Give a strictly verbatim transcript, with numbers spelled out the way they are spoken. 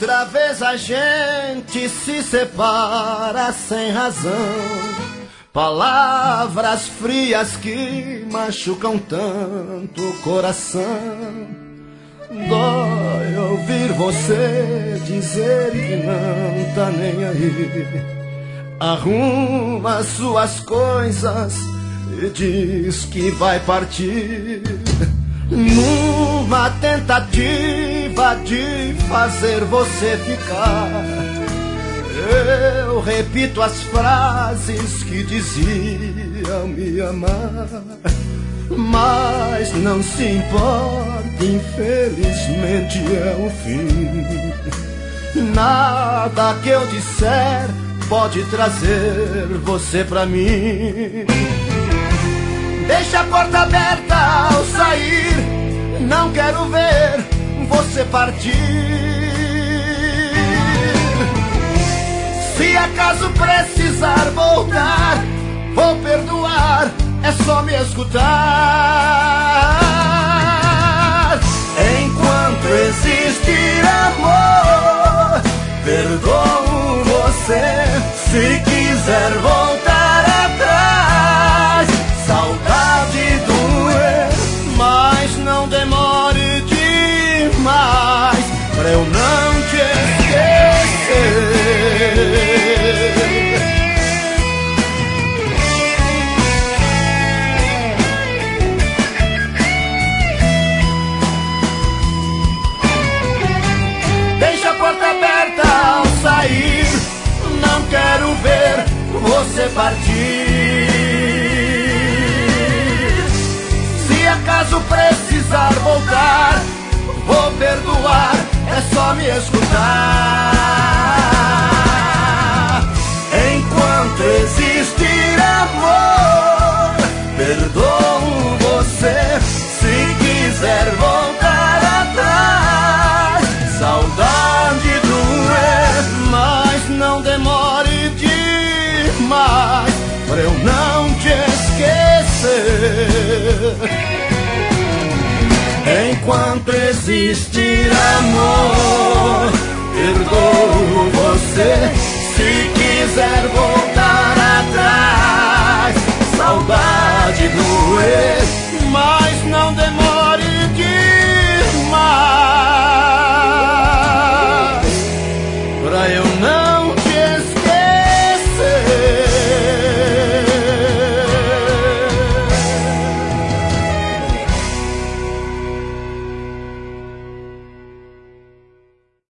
Outra vez a gente se separa sem razão. Palavras frias que machucam tanto o coração. Dói ouvir você dizer que não tá nem aí. Arruma suas coisas e diz que vai partir, numa tentativa de fazer você ficar. Eu repito as frases que diziam me amar, mas não se importa, infelizmente é o fim. Nada que eu disser pode trazer você pra mim. Deixa a porta aberta ao sair, não quero ver você partir. Se acaso precisar voltar, vou perdoar, é só me escutar. Enquanto existir amor, perdoo você. Se quiser voltar atrás, saudade doer, mas não demore demais pra eu não te esquecer. Deixa a porta aberta ao sair, não quero ver você partir. Se acaso precisar voltar, vou perdoar, é só me escutar. Enquanto existir amor, perdoo você. Se quiser voltar atrás, saudade doer, mas não demore demais pra eu não te esquecer. Enquanto existir amor, perdoo você.